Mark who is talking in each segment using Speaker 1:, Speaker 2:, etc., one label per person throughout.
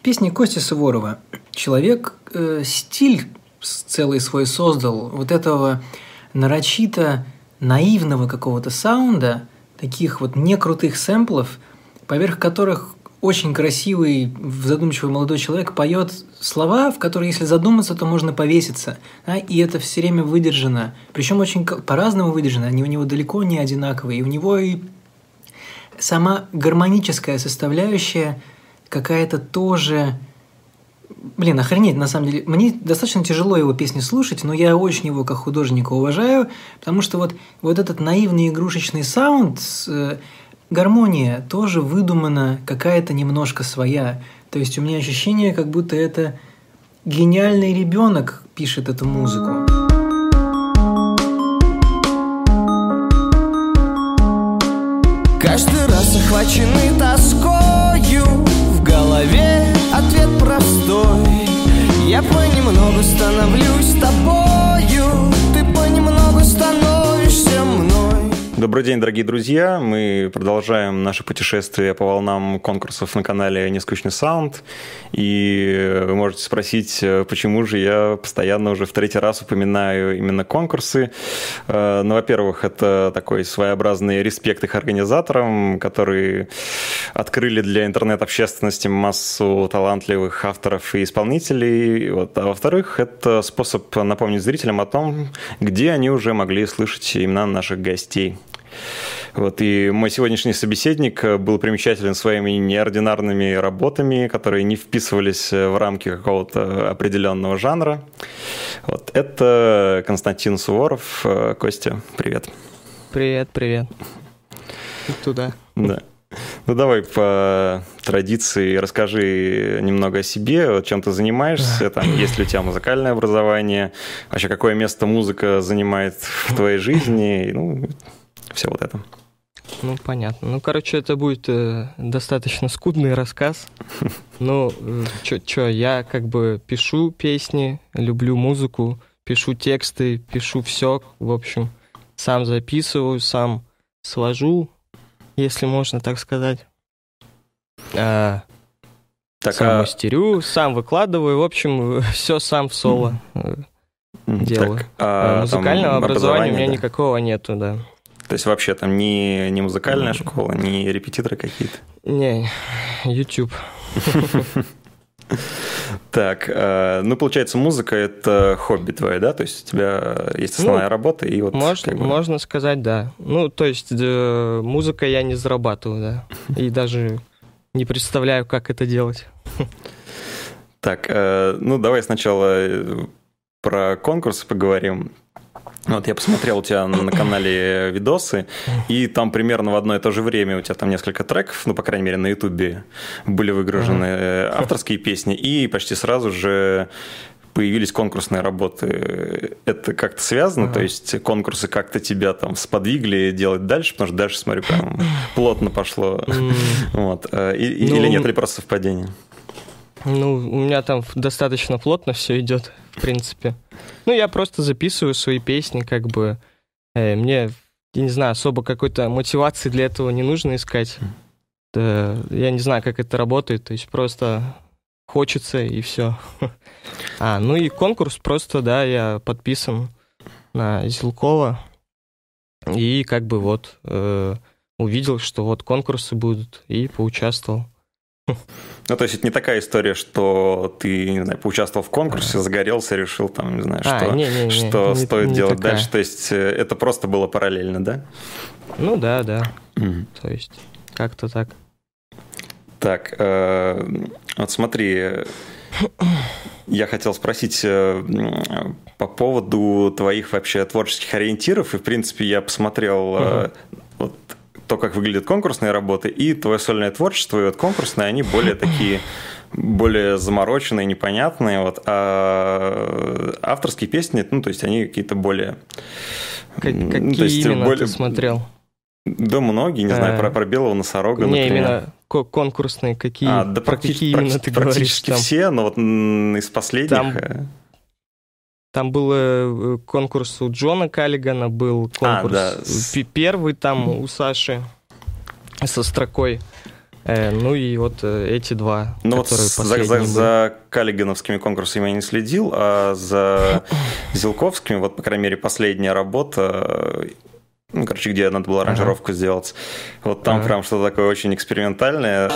Speaker 1: песни Кости Суворова. Человек стиль целый свой создал, вот этого нарочито наивного какого-то саунда, таких вот некрутых сэмплов, поверх которых очень красивый, задумчивый молодой человек поет слова, в которые, если задуматься, то можно повеситься. Да? И это все время выдержано. Причем очень по-разному выдержано. Они у него далеко не одинаковые. И у него и сама гармоническая составляющая какая-то тоже... Блин, охренеть, на самом деле. Мне достаточно тяжело его песни слушать, но я очень его как художника уважаю, потому что вот этот наивный игрушечный саунд... Гармония тоже выдумана, какая-то немножко своя. То есть у меня ощущение, как будто это гениальный ребенок пишет эту музыку.
Speaker 2: Каждый раз охваченный тоскою, в голове ответ простой. Я понемногу становлюсь тобою, ты понемногу становишься мной.
Speaker 3: Добрый день, дорогие друзья! Мы продолжаем наше путешествие по волнам конкурсов на канале «Нескучный саунд». И вы можете спросить, почему же я постоянно уже в третий раз упоминаю именно конкурсы. Ну, во-первых, это такой своеобразный респект их организаторам, которые открыли для интернет-общественности массу талантливых авторов и исполнителей. Вот. А во-вторых, это способ напомнить зрителям о том, где они уже могли слышать имена наших гостей. Вот, и мой сегодняшний собеседник был примечателен своими неординарными работами, которые не вписывались в рамки какого-то определенного жанра. Вот, это Константин Суворов. Костя, привет.
Speaker 4: Привет, привет. Туда.
Speaker 3: Да. Ну, давай по традиции расскажи немного о себе, чем ты занимаешься, там, есть ли у тебя музыкальное образование, вообще какое место музыка занимает в твоей жизни, ну, все вот это.
Speaker 4: Ну, понятно. Ну, короче, это будет достаточно скудный рассказ. Ну, я как бы пишу песни, люблю музыку, пишу тексты, пишу все, в общем, сам записываю, сам свожу, если можно так сказать. Сам мастерю, сам выкладываю, в общем, все сам в соло делаю. Музыкального образования у меня никакого нету, да.
Speaker 3: То есть вообще там не музыкальная школа, не репетиторы какие-то?
Speaker 4: Не, YouTube.
Speaker 3: Так, ну, получается, музыка – это хобби твое, да? То есть у тебя есть основная работа и вот…
Speaker 4: Можно сказать, да. Ну, то есть музыкой я не зарабатываю, да. И даже не представляю, как это делать.
Speaker 3: Так, ну, давай сначала про конкурсы поговорим. Вот я посмотрел у тебя на канале видосы, и там примерно в одно и то же время у тебя там несколько треков, ну, по крайней мере, на Ютубе были выгружены авторские песни, и почти сразу же появились конкурсные работы. Это как-то связано? То есть конкурсы как-то тебя там сподвигли делать дальше? Потому что дальше, смотрю, прям плотно пошло. Вот. Или нет, или просто совпадение?
Speaker 4: Ну, у меня там достаточно плотно все идет, в принципе. Ну, я просто записываю свои песни, как бы. Мне, я не знаю, особо какой-то мотивации для этого не нужно искать. Я не знаю, как это работает, то есть просто хочется и все. Ну и конкурс просто, да, я подписан на Зилкова. И как бы вот увидел, что вот конкурсы будут, и поучаствовал.
Speaker 3: Ну, то есть это не такая история, что ты, не знаю, поучаствовал в конкурсе, загорелся, решил там, не знаю, что стоит делать такая. Дальше. То есть это просто было параллельно, да?
Speaker 4: Ну да. То есть как-то так.
Speaker 3: Так, вот смотри, я хотел спросить по поводу твоих вообще творческих ориентиров, и, в принципе, я посмотрел вот то, как выглядят конкурсные работы, и твое сольное творчество, и вот конкурсные, они более такие, более замороченные, непонятные, вот, а авторские песни, ну, то есть они какие-то более…
Speaker 4: Какие то есть, именно ты смотрел?
Speaker 3: Да, многие, не знаю, про белого носорога,
Speaker 4: не,
Speaker 3: например.
Speaker 4: Именно конкурсные, какие,
Speaker 3: да,
Speaker 4: про какие именно ты говоришь?
Speaker 3: Практически все, но вот из последних…
Speaker 4: Там был конкурс у Джона Каллигана, был конкурс первый там у Саши со строкой. Ну и вот эти два,
Speaker 3: ну
Speaker 4: которые
Speaker 3: вот
Speaker 4: последние
Speaker 3: за Каллигановскими конкурсами я не следил, а за Зилковскими, вот, по крайней мере, последняя работа, ну, короче, где надо было аранжировку сделать, вот там прям что-то такое очень экспериментальное.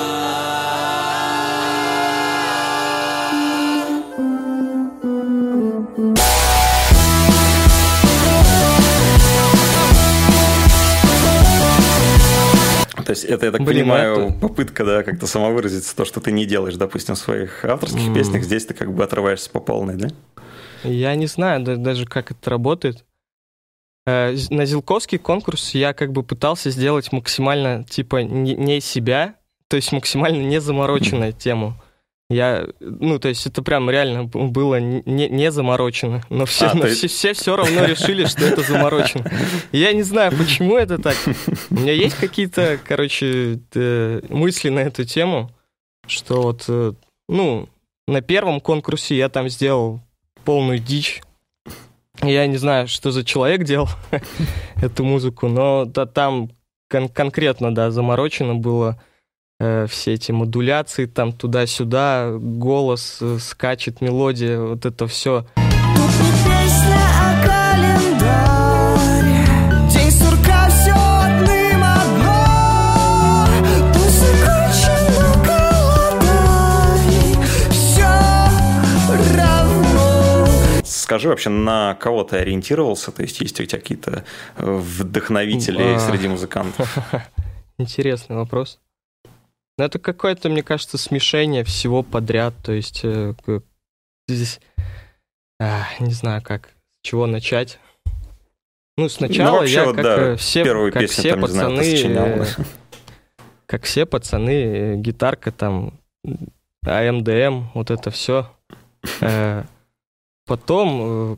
Speaker 3: То есть это, я так понимаю, попытка, да, как-то самовыразиться, то, что ты не делаешь, допустим, в своих авторских песнях, здесь ты как бы отрываешься по полной, да?
Speaker 4: Я не знаю даже, как это работает. На Зилковский конкурс я как бы пытался сделать максимально, типа, не себя, то есть максимально не замороченную тему. Ну, то есть это прям реально было не заморочено, но все равно решили, что это заморочено. Я не знаю, почему это так. У меня есть какие-то, короче, мысли на эту тему, что вот, ну, на первом конкурсе я там сделал полную дичь. Я не знаю, что за человек делал эту музыку, но там конкретно, да, заморочено было. Все эти модуляции, там туда-сюда, голос скачет, мелодия, вот это все.
Speaker 2: Тут не песня, а календарь. День сурка все одним одно. Пусть закончен голодай. Все равно.
Speaker 3: Скажи вообще, на кого ты ориентировался? То есть есть у тебя какие-то вдохновители среди музыкантов?
Speaker 4: Интересный вопрос. Ну, это какое-то, мне кажется, смешение всего подряд. То есть здесь не знаю, как, с чего начать. Ну, сначала вообще, я, вот, как, да, все, как песню, все там, пацаны, как все пацаны, гитарка там, АМДМ, вот это все. Потом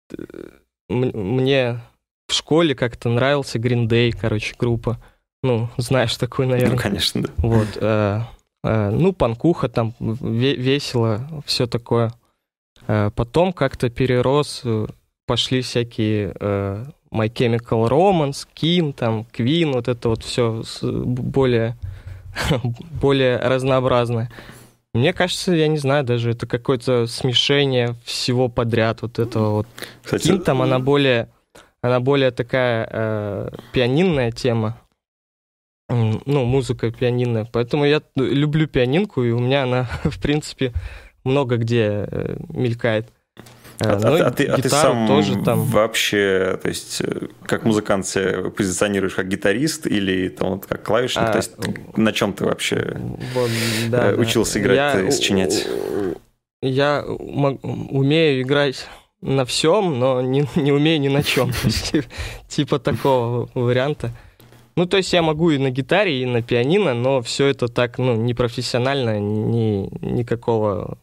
Speaker 4: мне в школе как-то нравился Green Day, короче, группа. Ну, знаешь такой, наверное.
Speaker 3: Ну, конечно, да.
Speaker 4: Вот. Ну, панкуха там, весело, все такое. Потом как-то перерос, пошли всякие My Chemical Romance, King, там, Queen, вот это вот все более разнообразное. Мне кажется, я не знаю, даже это какое-то смешение всего подряд, вот этого вот. Кстати, King там, она более такая пианинная тема. Ну, музыка пианинная. Поэтому я люблю пианинку, и у меня она, в принципе, много где мелькает.
Speaker 3: Ты сам тоже там вообще, то есть, как музыкант себя позиционируешь как гитарист или там, вот, как клавишник? То есть, на чем ты вообще учился играть и сочинять?
Speaker 4: Я умею играть на всем, но не умею ни на чем. Типа такого варианта. Ну, то есть я могу и на гитаре, и на пианино, но все это так, ну, непрофессионально, никакого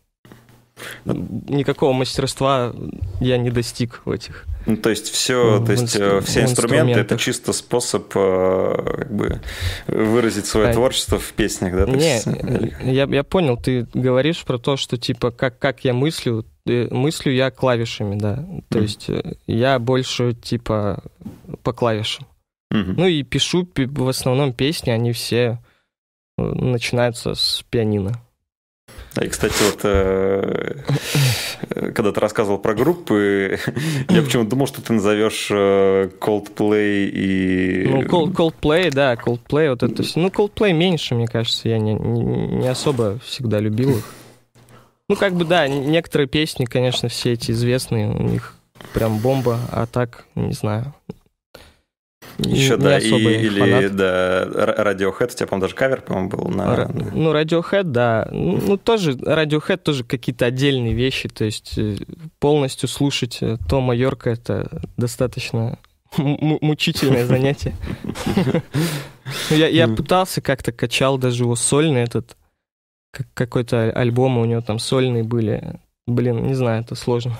Speaker 4: мастерства я не достиг в этих.
Speaker 3: Ну, то есть все инструменты это чисто способ как бы выразить свое творчество в песнях, да?
Speaker 4: Я понял, ты говоришь про то, что типа как я мыслю я клавишами, да. То есть я больше типа по клавишам. Ну и пишу в основном песни, они все начинаются с пианино.
Speaker 3: И, кстати, вот когда ты рассказывал про группы, я почему-то думал, что ты назовешь Coldplay и...
Speaker 4: Ну, Coldplay, да, Coldplay, вот это все. Ну, Coldplay меньше, мне кажется, я не особо всегда любил их. Ну, как бы, да, некоторые песни, конечно, все эти известные, у них прям бомба, а так, не знаю...
Speaker 3: Еще, да, или, да, Radiohead, у тебя, по-моему, даже кавер, по-моему, был на...
Speaker 4: Ну, Radiohead, да. Ну, тоже, Radiohead тоже какие-то отдельные вещи, то есть полностью слушать Тома Йорка — это достаточно мучительное занятие. Я пытался как-то, качал даже его сольный этот, какой-то альбом у него там сольные были. Блин, не знаю, это сложно.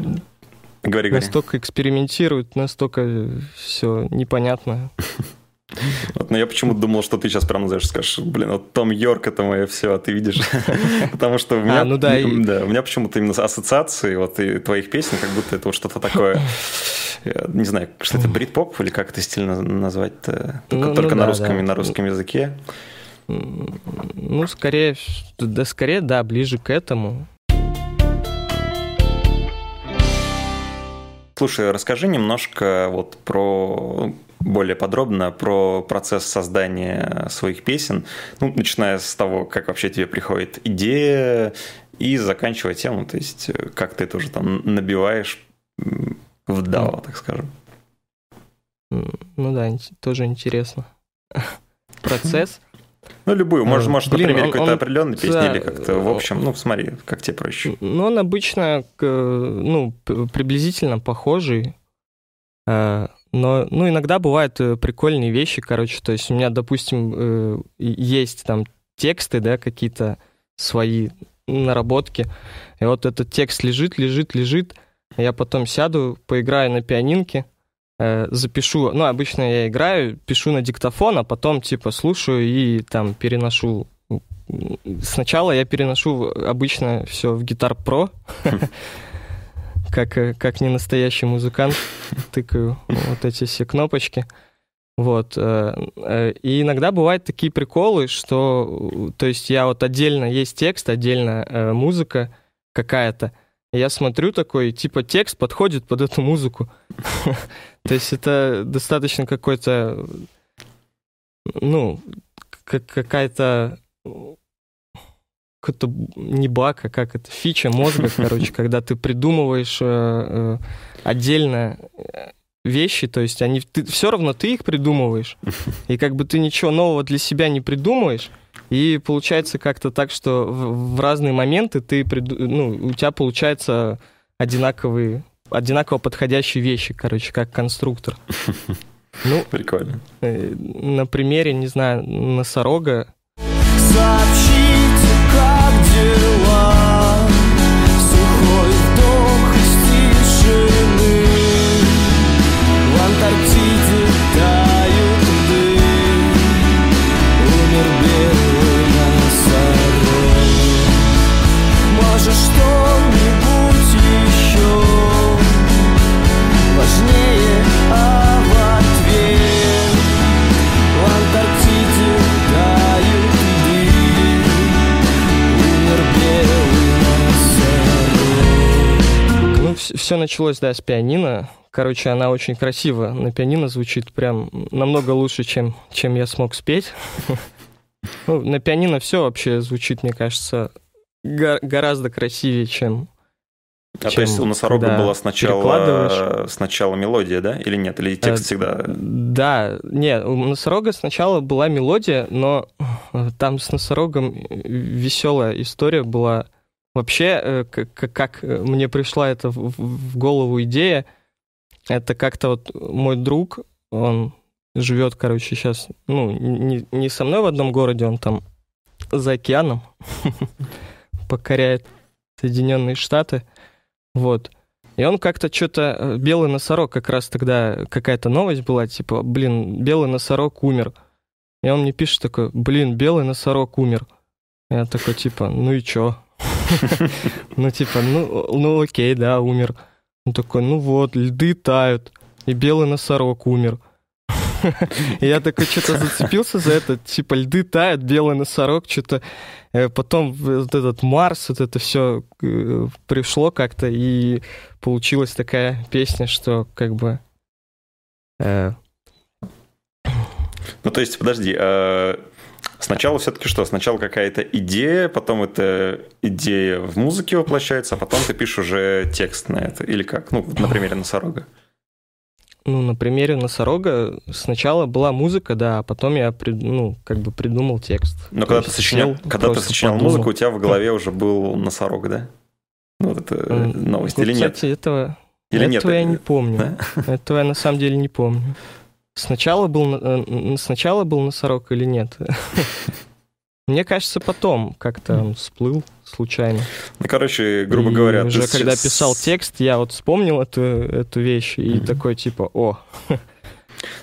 Speaker 3: Говори.
Speaker 4: Настолько экспериментируют, настолько все непонятно.
Speaker 3: Вот, но я почему-то думал, что ты сейчас прям, знаешь, скажешь, блин, вот Том Йорк это мое все, а ты видишь. Потому что у меня,
Speaker 4: ну да,
Speaker 3: у меня почему-то именно ассоциации вот и твоих песен, как будто это вот что-то такое, не знаю, что это брит-поп или как это стильно назвать-то, только на русском языке.
Speaker 4: Ну, скорее, да, ближе к этому.
Speaker 3: Слушай, расскажи немножко вот более подробно про процесс создания своих песен, ну, начиная с того, как вообще тебе приходит идея, и заканчивая тем, то есть как ты это уже там набиваешь в DAW, так скажем.
Speaker 4: Ну да, тоже интересно. Процесс.
Speaker 3: Ну, любую. Может, на примере какой-то определенной песни или как-то в общем. Ну, смотри, как тебе проще.
Speaker 4: Ну, он обычно, приблизительно похожий. Но иногда бывают прикольные вещи, короче. То есть у меня, допустим, есть там тексты, да, какие-то свои наработки. И вот этот текст лежит. Я потом сяду, поиграю на пианинке, запишу, ну, обычно я играю, пишу на диктофон, а потом, типа, слушаю и там переношу. Сначала я переношу обычно все в Guitar Pro, как не настоящий музыкант, тыкаю вот эти все кнопочки. Вот. И иногда бывают такие приколы, что, то есть я вот отдельно, есть текст, отдельно музыка какая-то, я смотрю такой, типа, текст подходит под эту музыку. То есть это достаточно какой-то, ну, какая-то не баг, а как это, фича мозга, короче, когда ты придумываешь отдельно вещи, то есть все равно ты их придумываешь, и как бы ты ничего нового для себя не придумываешь, и получается как-то так, что в разные моменты у тебя получается одинаково подходящие вещи, короче, как конструктор. Ну,
Speaker 3: прикольно.
Speaker 4: На примере, не знаю, носорога.
Speaker 2: Сообщите, как дела? Сухой вдох из тишины. В Антарктиде тают льды. Умер белый носорог. Может, что-нибудь еще важнее, а в ответ в Антарктиде тают льды. Умер белый носорог.
Speaker 4: Ну, все началось, да, с пианино. Короче, она очень красиво на пианино звучит, прям намного лучше, чем я смог спеть. Ну, на пианино все вообще звучит, мне кажется, гораздо красивее, чем...
Speaker 3: То есть у носорога была сначала мелодия, да? Или нет? Или текст всегда...
Speaker 4: Да, нет, у носорога сначала была мелодия, но там с носорогом веселая история была. Вообще, как мне пришла это в голову идея, это как-то вот мой друг, он живет, короче, сейчас, ну, не со мной в одном городе, он там за океаном покоряет Соединенные Штаты. Вот. И он как-то что-то... Белый носорог, как раз тогда какая-то новость была, типа, блин, белый носорог умер. И он мне пишет такой, блин, белый носорог умер. Я такой, типа, ну и чё? Ну, типа, ну окей, да, умер. Он такой, ну вот, льды тают, и белый носорог умер. И я такой что-то зацепился за это, типа, льды тают, белый носорог, что-то... Потом вот этот Марс, вот это все пришло как-то, и получилась такая песня, что как бы...
Speaker 3: Ну, то есть, подожди, сначала все-таки что? Сначала какая-то идея, потом эта идея в музыке воплощается, а потом ты пишешь уже текст на это, или как? Ну, на примере носорога.
Speaker 4: Ну, на примере носорога сначала была музыка, да, а потом я придумал текст.
Speaker 3: Но когда ты сочинял музыку, у тебя в голове уже был носорог, да? Ну, вот это новость, или нет?
Speaker 4: Кстати, этого я не помню. Да? Этого я на самом деле не помню. Сначала был носорог или нет? Мне кажется, потом как-то он всплыл случайно.
Speaker 3: Ну, короче, грубо говоря...
Speaker 4: Уже когда писал текст, я вот вспомнил эту вещь и такой, типа, о...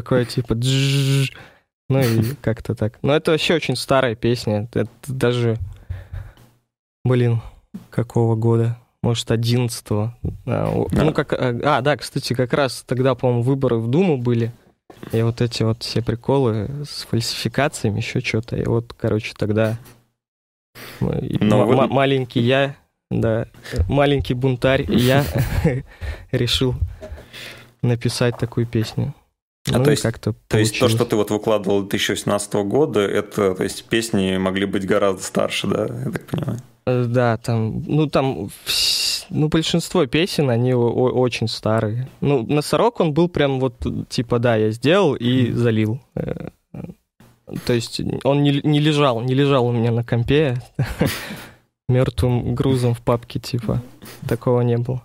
Speaker 4: такое, типа, джжж. Ну и как-то так. Но это вообще очень старая песня. Это даже, какого года? Может, 11-го. Да, кстати, как раз тогда, по-моему, выборы в Думу были. И вот эти вот все приколы с фальсификациями, еще что-то. И вот, короче, тогда маленький я, да, маленький бунтарь, я решил написать такую песню.
Speaker 3: То есть то, что ты вот выкладывал 2018 года, это, то есть песни могли быть гораздо старше, да, я так понимаю?
Speaker 4: Да, там большинство песен, они очень старые. Ну, «Носорог» он был прям вот, типа, да, я сделал и залил. То есть он не лежал у меня на компе мертвым грузом в папке, типа, такого не было.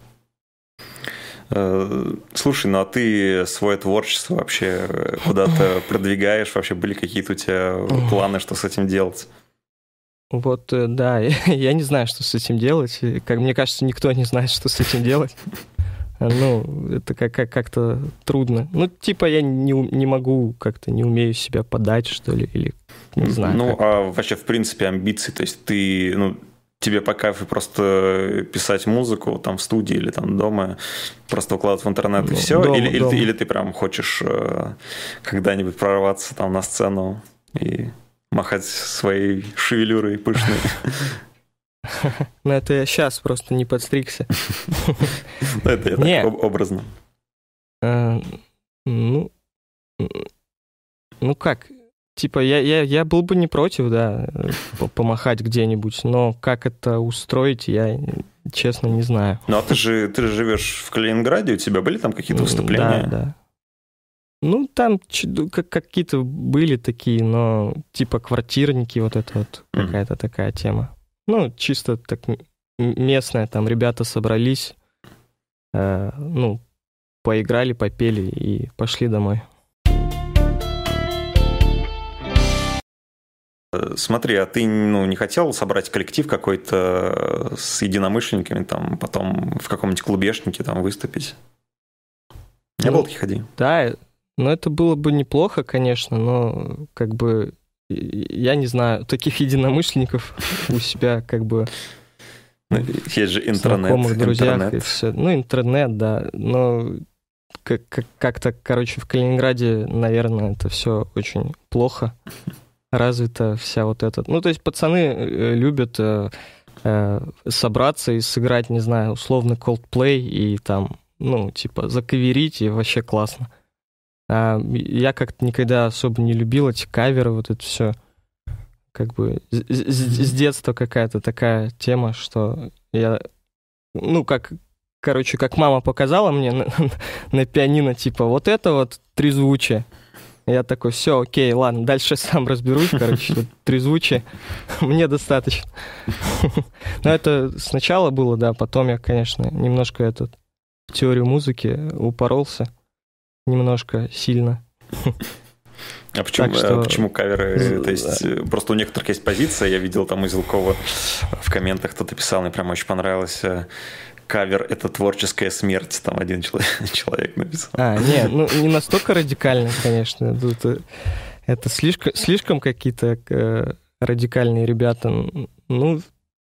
Speaker 3: Слушай, ну а ты свое творчество вообще куда-то продвигаешь? Вообще были какие-то у тебя планы, что с этим делать?
Speaker 4: Вот, да, я не знаю, что с этим делать. Как мне кажется, никто не знает, что с этим делать. Ну, это как-то трудно. Ну, типа, я не могу, как-то не умею себя подать, что ли, или не знаю.
Speaker 3: Ну, а вообще, в принципе, амбиции, то есть ты, тебе по кайфу просто писать музыку там в студии или там дома, просто выкладывать в интернет и все?
Speaker 4: Дома.
Speaker 3: Или ты прям хочешь когда-нибудь прорваться там на сцену и махать своей шевелюрой пышной?
Speaker 4: Ну, это я сейчас просто не подстригся.
Speaker 3: Это я так образно.
Speaker 4: Ну, как? Типа, я был бы не против, да, помахать где-нибудь, но как это устроить, я, честно, не знаю.
Speaker 3: Ну, а ты же живешь в Калининграде, у тебя были там какие-то выступления?
Speaker 4: Да. Ну, там какие-то были такие, но типа квартирники, вот это вот какая-то такая тема. Ну, чисто так местная, там ребята собрались, поиграли, попели и пошли домой.
Speaker 3: Смотри, а ты не хотел собрать коллектив какой-то с единомышленниками, там, потом в каком-нибудь клубешнике там выступить? Не было таких идей?
Speaker 4: Да, это было бы неплохо, конечно, но как бы я не знаю, таких единомышленников у себя как бы
Speaker 3: есть же интернет.
Speaker 4: Знакомых, друзьях и все. Ну, интернет, да, но как-то, короче, в Калининграде, наверное, это все очень плохо развита вся вот эта... Ну, то есть пацаны любят собраться и сыграть, не знаю, условно Coldplay и там, закаверить, и вообще классно. А я как-то никогда особо не любил эти каверы, вот это все. Как бы с детства какая-то такая тема, что я... как мама показала мне на пианино, типа, вот это вот трезвучие. Я такой, все, окей, ладно, дальше сам разберусь, короче, вот трезвучие, мне достаточно. Но это сначала было, да, потом я, конечно, немножко в теорию музыки упоролся, немножко сильно.
Speaker 3: А почему каверы? То есть просто у некоторых есть позиция, я видел там у Зилкова в комментах, кто-то писал, мне прям очень понравилось... Кавер — это творческая смерть, там один человек написал.
Speaker 4: Не настолько радикально, конечно. Это слишком какие-то радикальные ребята.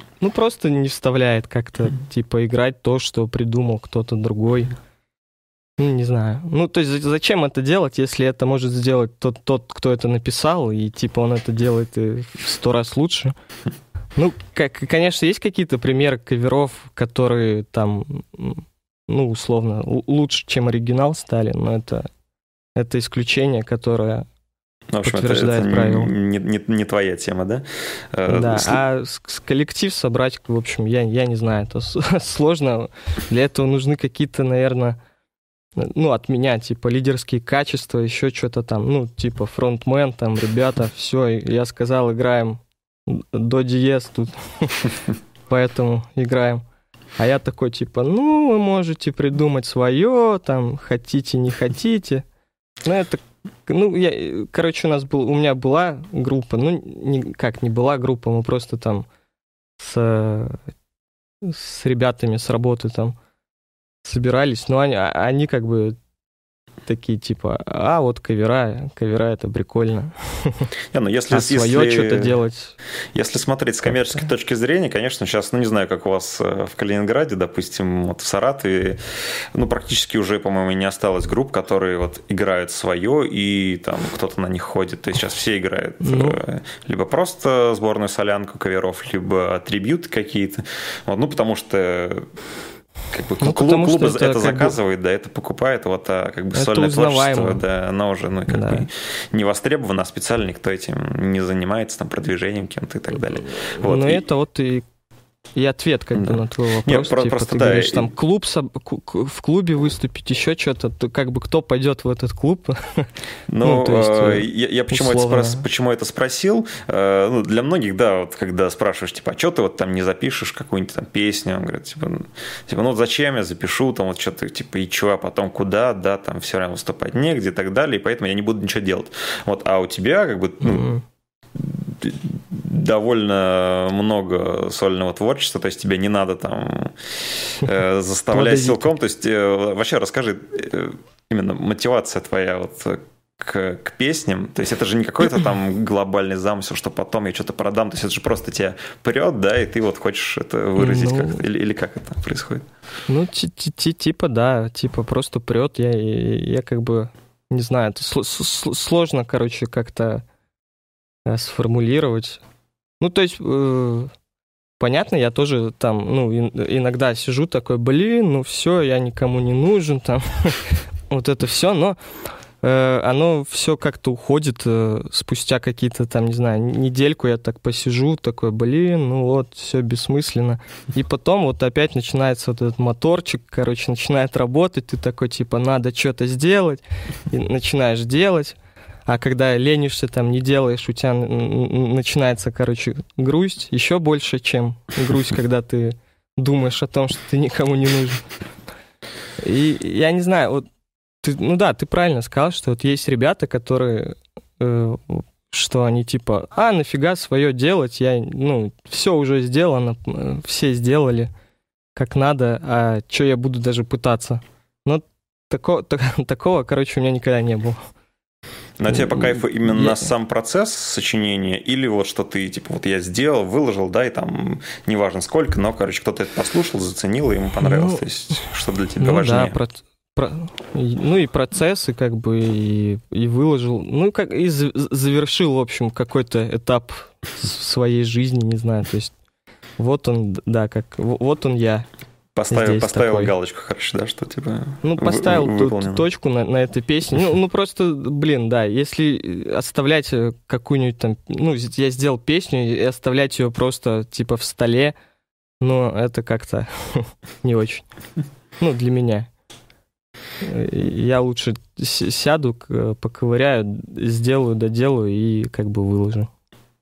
Speaker 4: Просто не вставляет как-то, типа, играть то, что придумал кто-то другой. Ну, не знаю. Ну, то есть зачем это делать, если это может сделать тот, кто это написал, и типа он это делает в 100 раз лучше? Ну, конечно, есть какие-то примеры каверов, которые там, ну, условно, лучше, чем оригинал стали, но это исключение, которое
Speaker 3: в общем,
Speaker 4: подтверждает
Speaker 3: это
Speaker 4: правило.
Speaker 3: Не твоя тема, да?
Speaker 4: Да, а коллектив собрать, в общем, я не знаю, это сложно. Для этого нужны какие-то, наверное, ну, от меня, типа, лидерские качества, еще что-то там, ну, типа, фронтмен, там, ребята, все, я сказал, играем до диез тут, поэтому играем. А я такой, типа, ну, вы можете придумать свое, там, хотите, не хотите. Ну, это, ну, короче, у меня была группа, ну, не была группа, мы просто там с ребятами с работы там собирались, но они как бы такие, типа, вот кавера это прикольно.
Speaker 3: Если
Speaker 4: свое что-то делать.
Speaker 3: Если смотреть с коммерческой точки зрения, конечно, сейчас, ну, не знаю, как у вас в Калининграде, допустим, вот в Саратове, ну, практически уже, по-моему, не осталось групп, которые вот играют свое, и там кто-то на них ходит. То есть сейчас все играют либо просто сборную солянку каверов, либо трибьюты какие-то. Вот, ну, потому что как бы клуб это заказывает, да, это покупает, вот, а как бы сольное творчество, да, оно уже, ну, как бы не востребовано, а специально никто этим не занимается, там, продвижением кем-то и так далее. Вот.
Speaker 4: Ну, это вот и ответ, как бы, на твой вопрос.
Speaker 3: Нет,
Speaker 4: типа,
Speaker 3: просто,
Speaker 4: ты
Speaker 3: да,
Speaker 4: говоришь, там, в клубе выступить, еще что-то, то как бы кто пойдет в этот клуб?
Speaker 3: Ну, я почему это спросил? Ну, для многих, да, вот когда спрашиваешь, типа, а что ты вот там не запишешь какую-нибудь там песню? Он говорит, типа, ну, зачем я запишу, там, вот что-то, типа, и чего, а потом куда, да, там, все равно выступать негде и так далее, и поэтому я не буду ничего делать. Вот, а у тебя, как бы, ну, довольно много сольного творчества, то есть тебе не надо там заставлять силком, то есть вообще расскажи, именно мотивация твоя вот к песням, то есть это же не какой-то там глобальный замысел, что потом я что-то продам, то есть это же просто тебя прет, да, и ты вот хочешь это выразить как-то, или как это происходит?
Speaker 4: Ну, типа, да, типа просто прет, я как бы, не знаю, это сложно, короче, как-то сформулировать. Ну, то есть, понятно, я тоже там, ну, иногда сижу такой, ну, все, я никому не нужен, там, вот это все, но оно все как-то уходит спустя какие-то там, не знаю, недельку я так посижу, такой, ну вот, все бессмысленно. И потом вот опять начинается вот этот моторчик, короче, начинает работать, ты такой, типа, надо что-то сделать, и начинаешь делать. А когда ленишься, там, не делаешь, у тебя начинается, короче, грусть еще больше, чем грусть, когда ты думаешь о том, что ты никому не нужен. И я не знаю, вот ты правильно сказал, что вот есть ребята, которые, что они типа, нафига свое делать, все уже сделано, все сделали как надо, а что я буду даже пытаться? Но такого, короче, у меня никогда не было.
Speaker 3: На тебе по кайфу именно сам процесс сочинения, или вот что ты, типа, вот я сделал, выложил, да, и там неважно сколько, но, короче, кто-то это послушал, заценил, и ему понравилось, то есть что для тебя важнее?
Speaker 4: Да, и процесс, и как бы и выложил, и завершил, в общем, какой-то этап своей жизни, не знаю, то есть вот он, да, вот он я.
Speaker 3: Поставил галочку, хорошо, да, что типа
Speaker 4: поставил точку на этой песне. Просто, да, если оставлять какую-нибудь там... я сделал песню и оставлять ее просто, типа, в столе, это как-то не очень. Для меня. Я лучше сяду, поковыряю, сделаю, доделаю и как бы выложу.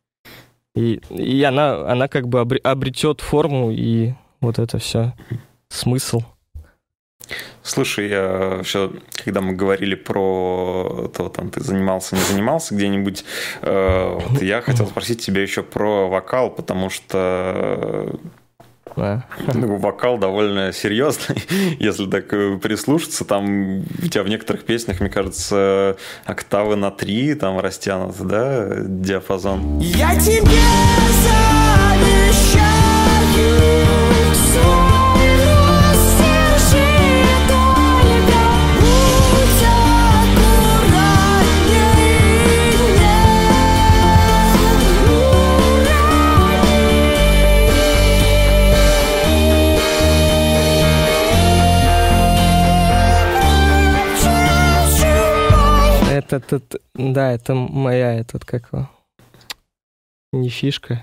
Speaker 4: И она как бы обретет форму и вот это все. Смысл.
Speaker 3: Слушай, когда мы говорили про то, там ты занимался, не занимался где-нибудь, вот я хотел спросить тебя еще про вокал, потому что вокал довольно серьезный, если так прислушаться, там у тебя в некоторых песнях, мне кажется, октавы на 3 там растянуты, да, диапазон.
Speaker 2: Я тебе завещаю.
Speaker 4: Да, это моя, не фишка.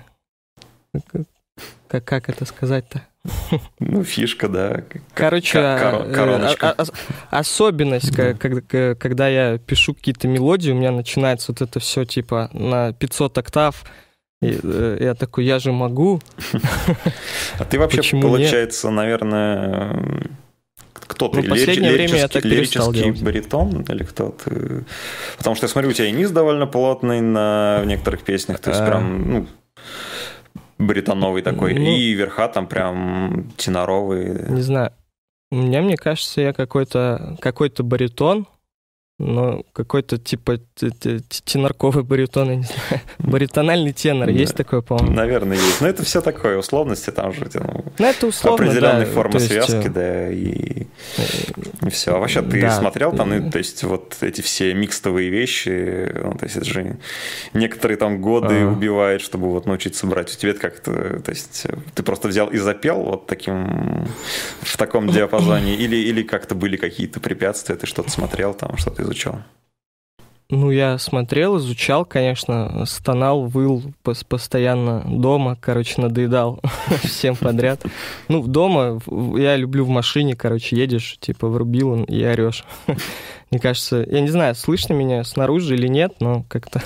Speaker 4: Как это сказать-то?
Speaker 3: Ну, фишка, да.
Speaker 4: Короче,
Speaker 3: короночка.
Speaker 4: особенность, когда я пишу какие-то мелодии, у меня начинается вот это все типа на 500 октав. И я такой, я же могу.
Speaker 3: А ты вообще,
Speaker 4: Почему
Speaker 3: получается, наверное, кто ты?
Speaker 4: В последнее время я так перестал
Speaker 3: лирический
Speaker 4: делать.
Speaker 3: баритон или кто ты? Потому что я смотрю, у тебя и низ довольно плотный в некоторых песнях, то есть прям, баритоновый такой, и верха там прям теноровые.
Speaker 4: Не знаю. Мне кажется, я какой-то баритон, но какой-то типа тенорковый баритон, я не знаю. Баритональный тенор, есть такое, по-моему?
Speaker 3: Наверное, есть. Но это все такое, условности, там же
Speaker 4: это условно,
Speaker 3: определенные
Speaker 4: да,
Speaker 3: формы
Speaker 4: есть,
Speaker 3: связки, да, и все. А вообще ты смотрел там, то есть вот эти все микстовые вещи, то есть это же некоторые там годы убивает, чтобы вот научиться брать. У тебя это как-то, то есть ты просто взял и запел вот в таком диапазоне, или как-то были какие-то препятствия, ты что-то смотрел там, что-то изучал?
Speaker 4: Ну, я смотрел, изучал, конечно, стонал, выл постоянно дома, надоедал всем подряд. Ну, дома я люблю в машине, едешь, типа, врубил и орешь. Мне кажется, я не знаю, слышно меня снаружи или нет, но как-то...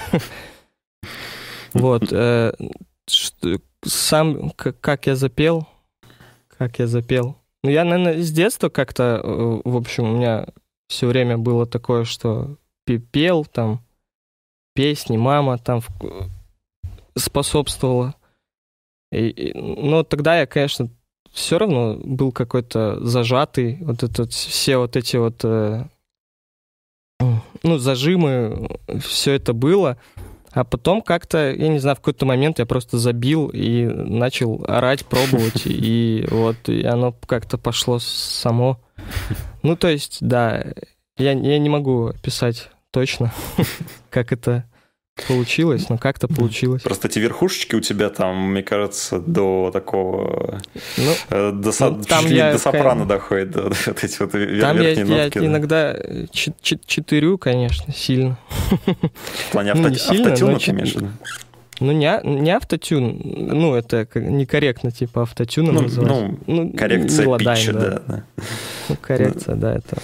Speaker 4: Вот. Сам, как я запел? Ну, я, наверное, с детства как-то, в общем, у меня все время было такое, что пел, там, песни, мама там способствовала. Но тогда я, конечно, все равно был какой-то зажатый, все вот эти вот, зажимы, все это было. А потом как-то, я не знаю, в какой-то момент я просто забил и начал орать, пробовать, и оно как-то пошло само. Ну, то есть, да, я не могу описать точно, как это получилось, но как-то получилось.
Speaker 3: Просто эти верхушечки у тебя там, мне кажется, до такого... до сопрано доходит, до вот эти вот верхние нотки.
Speaker 4: Там я иногда читырю, конечно, сильно.
Speaker 3: В плане автотюна ты имеешь в виду?
Speaker 4: Ну, не автотюн, это некорректно, типа, автотюном называть.
Speaker 3: Коррекция питча, да.
Speaker 4: Коррекция, да, это...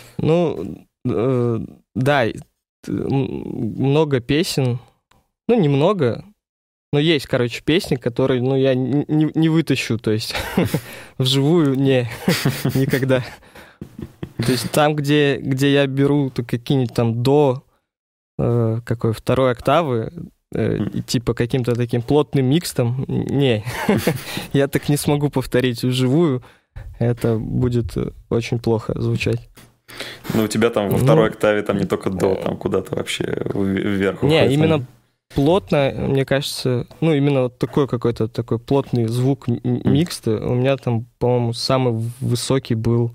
Speaker 4: Да, много песен, немного, но есть, песни, которые, я не вытащу, то есть вживую никогда. То есть там, где я беру какие-нибудь там до второй октавы, типа каким-то таким плотным микстом, я так не смогу повторить вживую, это будет очень плохо звучать.
Speaker 3: Ну, у тебя там во второй октаве там не только до, там куда-то вообще вверх.
Speaker 4: Не, именно плотно, мне кажется, именно вот такой какой-то такой плотный звук микста. У меня там, по-моему, самый высокий был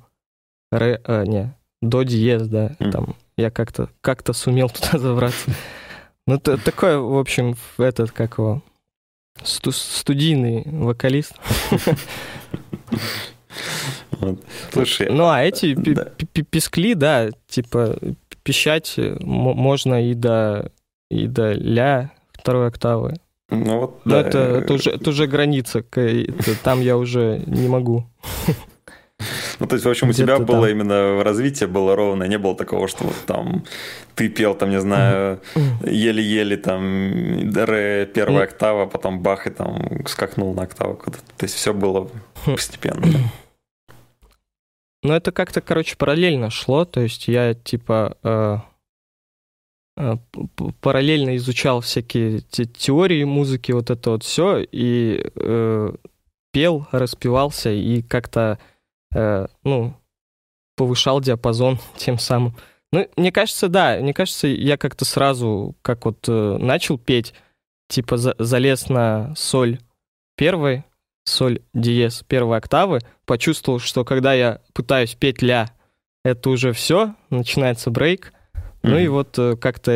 Speaker 4: до диез, да. Там я как-то сумел туда забраться. Ну, такой, в общем, студийный вокалист.
Speaker 3: Слушай,
Speaker 4: а эти пискли, да, типа пищать можно и до ля второй октавы. Но это уже граница, там я уже не могу.
Speaker 3: Ну, то есть, в общем, у тебя было именно развитие было ровное, не было такого, что вот там ты пел, там, не знаю, еле-еле там ре первая октава, потом бах, и там скакнул на октаву куда-то. То есть, все было постепенно.
Speaker 4: Ну, это как-то, параллельно шло, то есть я, типа, параллельно изучал всякие теории музыки, вот это вот все, и пел, распевался, и как-то, повышал диапазон тем самым. Ну, мне кажется, я как-то сразу, начал петь, типа, залез на соль первой, соль диез первой октавы, почувствовал, что когда я пытаюсь петь ля, это уже все, начинается брейк. Ну и вот как-то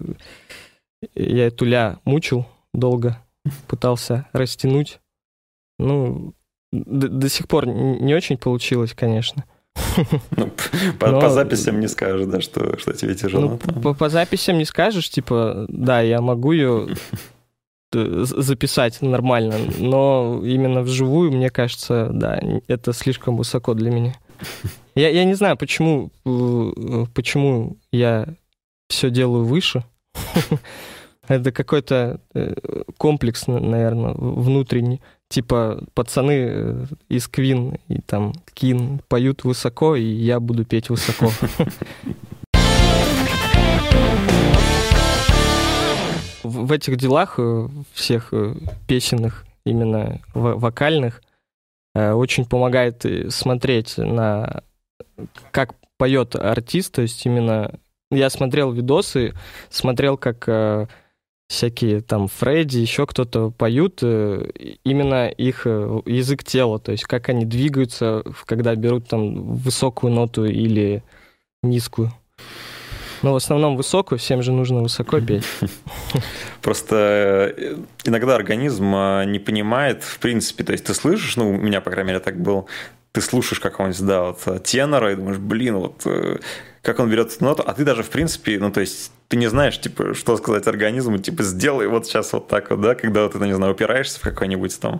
Speaker 4: я эту ля мучил долго, пытался растянуть. Ну, до сих пор не очень получилось, конечно.
Speaker 3: Ну,
Speaker 4: Но-
Speaker 3: по записям не скажешь, да, что тебе тяжело.
Speaker 4: Ну, по записям не скажешь, типа, да, я могу ее записать нормально, но именно вживую, мне кажется, да, это слишком высоко для меня. Я не знаю, почему я все делаю выше. Это какой-то комплекс, наверное, внутренний. Типа пацаны из Queen и там Кин поют высоко, и я буду петь высоко. В этих делах всех песенных, именно вокальных, очень помогает смотреть на как поет артист, то есть именно я смотрел видосы, смотрел, как всякие там Фредди, еще кто-то поют, именно их язык тела, то есть как они двигаются, когда берут там высокую ноту или низкую. Но в основном высокую, всем же нужно высоко петь.
Speaker 3: Просто иногда организм не понимает, в принципе, то есть ты слышишь, ну, у меня, по крайней мере, так было, ты слушаешь какого-нибудь, да, вот тенора, и думаешь, блин, вот как он берет эту ноту, а ты даже, в принципе, ну, то есть ты не знаешь, типа, что сказать организму, типа, сделай вот сейчас вот так вот, да, когда вот ты, не знаю, упираешься в какой-нибудь там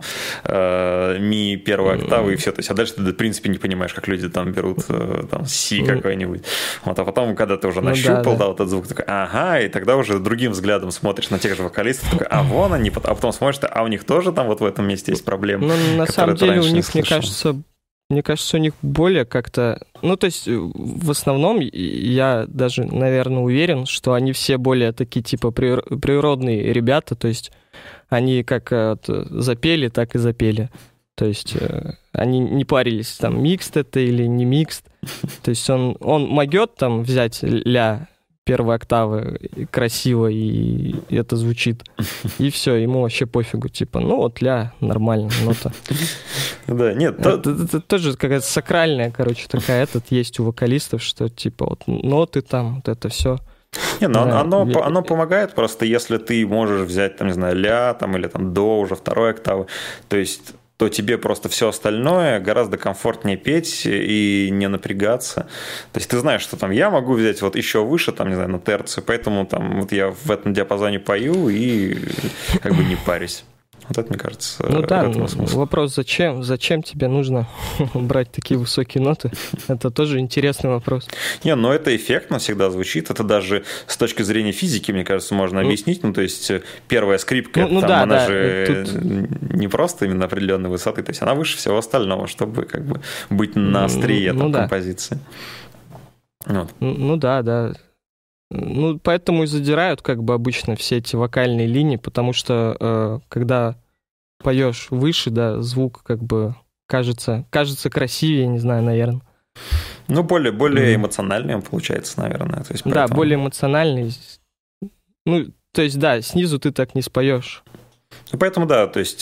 Speaker 3: ми первой октавы и все, то есть, а дальше ты, в принципе, не понимаешь, как люди там берут там си какой-нибудь, вот, а потом, когда ты уже нащупал, да, вот этот звук, такой, ага, и тогда уже другим взглядом смотришь на тех же вокалистов, такой, а вон они, а потом смотришь, а у них тоже там вот в этом месте есть проблемы.
Speaker 4: Ну, на самом деле у них, мне кажется, у них более как-то... Ну, то есть, в основном, я даже, наверное, уверен, что они все более такие, типа, природные ребята, то есть, они как запели, так и запели. То есть, они не парились, там, микст это или не микст. То есть, он могет там взять ля первой октавы красиво, и это звучит. И все, ему вообще пофигу. Типа, ну вот ля, нормально, нота.
Speaker 3: Да, нет.
Speaker 4: Это тоже какая-то сакральная, короче, такая есть у вокалистов, что типа вот ноты там, вот это все.
Speaker 3: Не, ну да, оно помогает просто, если ты можешь взять, там, не знаю, ля там, или там до уже второй октавы. То есть то тебе просто все остальное гораздо комфортнее петь и не напрягаться. То есть ты знаешь, что там я могу взять вот еще выше, там, не знаю, на терцию, поэтому там вот я в этом диапазоне пою и как бы не парюсь. Вот это, мне кажется,
Speaker 4: ну да, вопрос, зачем тебе нужно брать такие высокие ноты? Это тоже интересный вопрос.
Speaker 3: Не, но это эффектно всегда звучит. Это даже с точки зрения физики, мне кажется, можно объяснить. Ну, то есть первая скрипка, она же не просто именно определенной высоты, то есть она выше всего остального, чтобы как бы быть на острие композиции. Вот.
Speaker 4: Ну да. Ну, поэтому и задирают как бы обычно все эти вокальные линии, потому что когда поешь выше, да, звук как бы кажется красивее, не знаю, наверное.
Speaker 3: Ну, более эмоциональный он получается, наверное. То есть,
Speaker 4: да, более эмоциональный. Ну, то есть, да, снизу ты так не споешь.
Speaker 3: Ну, поэтому, да, то есть...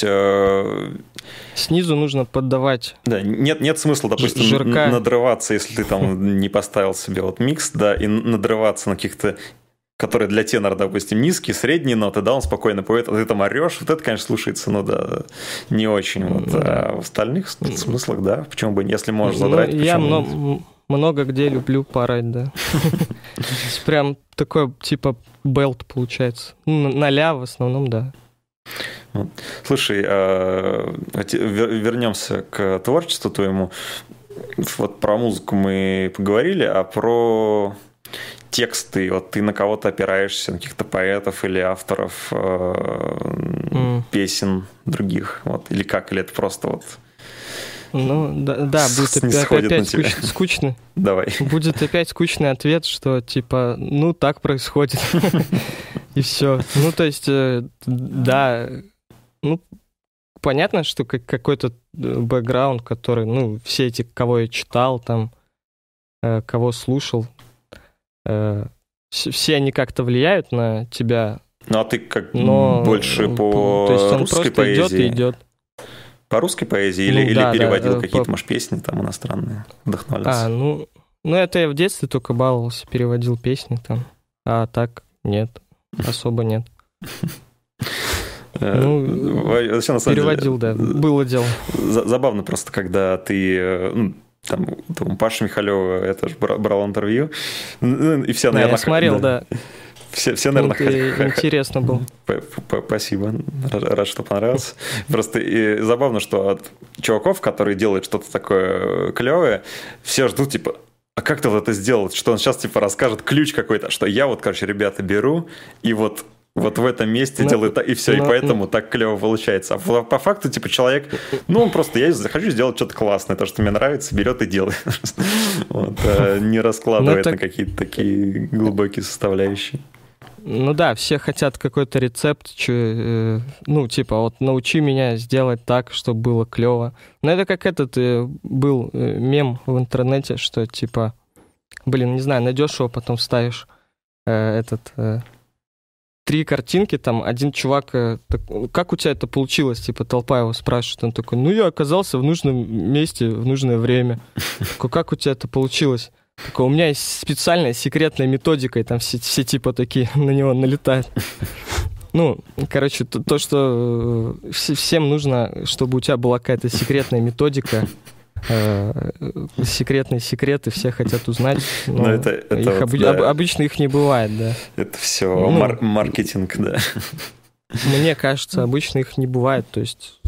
Speaker 4: Снизу нужно поддавать.
Speaker 3: Да, нет смысла, допустим, надрываться, если ты там не поставил себе вот микс, да, и надрываться на каких-то, которые для тенора, допустим, низкие, средние ноты, да, он спокойно поет, а ты там орешь, вот это, конечно, слушается, ну да, не очень. Вот. А в остальных смыслах, да, почему бы, если можешь задрать, почему
Speaker 4: я много где люблю поорать, да. Прям такой, типа, белт получается. На ля в основном, да.
Speaker 3: Слушай, вернемся к творчеству твоему. Вот про музыку мы поговорили, а про тексты, вот ты на кого-то опираешься, на каких-то поэтов или авторов песен других, вот, или как, или это просто вот...
Speaker 4: Ну, да, будет опять скучный.
Speaker 3: Давай.
Speaker 4: Будет опять скучный ответ, что типа, ну, так происходит. И все. Ну, то есть, да, ну, понятно, что какой-то бэкграунд, который, ну, все эти, кого я читал, там, кого слушал, все они как-то влияют на тебя.
Speaker 3: Ну, а ты как больше по
Speaker 4: то есть он
Speaker 3: русской
Speaker 4: просто
Speaker 3: поэзии?
Speaker 4: идет.
Speaker 3: По русской поэзии или переводил какие-то, может, песни там иностранные, вдохновлялся?
Speaker 4: Ну, это я в детстве только баловался, переводил песни там, а так нет, особо нет.
Speaker 3: Вообще, на самом
Speaker 4: переводил,
Speaker 3: деле,
Speaker 4: да, было дело.
Speaker 3: Забавно просто, когда ты там Паша Михалева, я тоже брал интервью, и все, наверное...
Speaker 4: Я смотрел, да.
Speaker 3: Все, наверное,
Speaker 4: интересно было.
Speaker 3: Спасибо, рад, что понравился. Просто и забавно, что от чуваков, которые делают что-то такое клевое, все ждут, типа, а как ты вот это сделал? Что он сейчас, типа, расскажет ключ какой-то, что я вот, короче, ребята, беру, и вот в этом месте делаю так, и все, и поэтому так клево получается. А по факту, типа, человек, он просто, я хочу сделать что-то классное, то, что мне нравится, берет и делает. Не раскладывает на какие-то такие глубокие составляющие.
Speaker 4: Ну да, все хотят какой-то рецепт, типа, вот научи меня сделать так, чтобы было клево. Но это как был мем в интернете, что типа, не знаю, найдешь его, потом вставишь 3 картинки, там один чувак, как у тебя это получилось? Типа толпа его спрашивает, он такой, я оказался в нужном месте в нужное время. Такой, как у тебя это получилось? Такой, у меня есть специальная секретная методика, и там все типа такие на него налетают. То, что всем нужно, чтобы у тебя была какая-то секретная методика, секретные секреты, все хотят узнать. Но обычно их не бывает, да.
Speaker 3: Это все маркетинг, да.
Speaker 4: Мне кажется, обычно их не бывает, то есть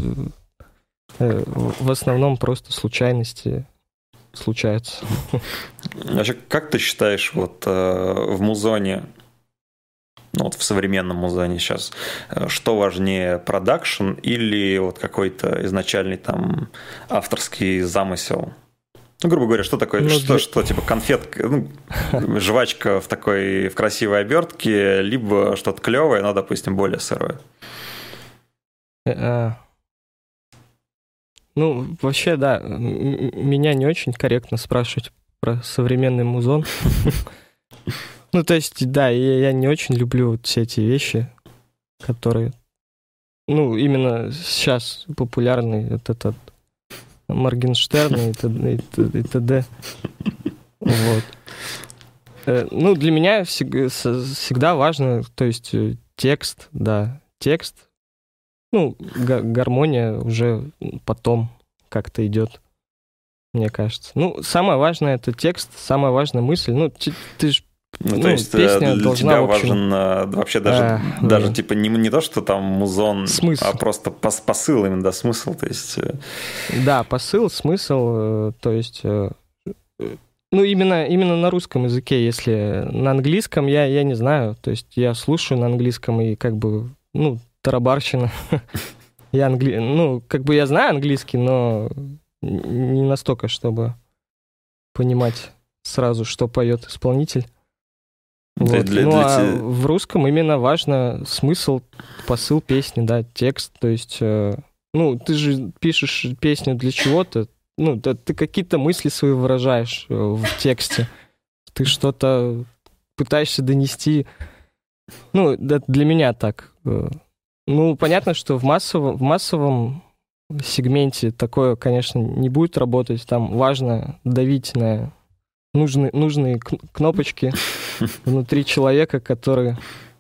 Speaker 4: в основном просто случайности случаются.
Speaker 3: Вообще, как ты считаешь, в музоне, в современном музоне сейчас, что важнее, продакшн или какой-то изначальный там авторский замысел? Грубо говоря, что такое, что типа конфетка, жвачка в красивой обертке, либо что-то клевое, но, допустим, более сырое?
Speaker 4: Вообще, да, меня не очень корректно спрашивать про современный музон. То есть, да, я не очень люблю все эти вещи, которые, именно сейчас популярны, этот Моргенштерн и т.д. Вот. Для меня всегда важно, то есть, текст, гармония уже потом как-то идет, мне кажется. Самое важное — это текст, самая важная мысль. Ты же
Speaker 3: то есть
Speaker 4: песня
Speaker 3: для
Speaker 4: должна,
Speaker 3: тебя
Speaker 4: в общем...
Speaker 3: важен вообще даже типа не то, что там музон,
Speaker 4: смысл.
Speaker 3: А просто посыл именно, да, смысл, то есть...
Speaker 4: Да, посыл, смысл, то есть... именно на русском языке, если на английском, я не знаю, то есть я слушаю на английском и тарабарщина. Я я знаю английский, но не настолько, чтобы понимать сразу, что поет исполнитель. В русском именно важно смысл, посыл песни, да, текст. То есть, ты же пишешь песню для чего-то, ты какие-то мысли свои выражаешь в тексте. Ты что-то пытаешься донести. Для меня так. Понятно, что в массовом сегменте такое, конечно, не будет работать. Там важно давить на нужные кнопочки внутри человека, которые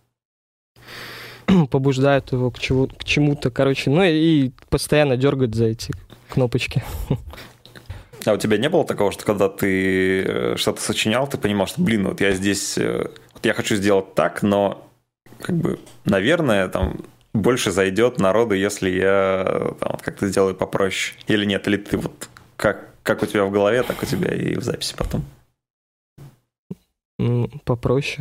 Speaker 4: побуждают его к чему-то, и постоянно дергать за эти кнопочки.
Speaker 3: А у тебя не было такого, что когда ты что-то сочинял, ты понимал, что, я здесь, я хочу сделать так, но, наверное, там больше зайдет народу, если я как-то сделаю попроще. Или нет, или ты как у тебя в голове, так у тебя и в записи потом.
Speaker 4: Попроще.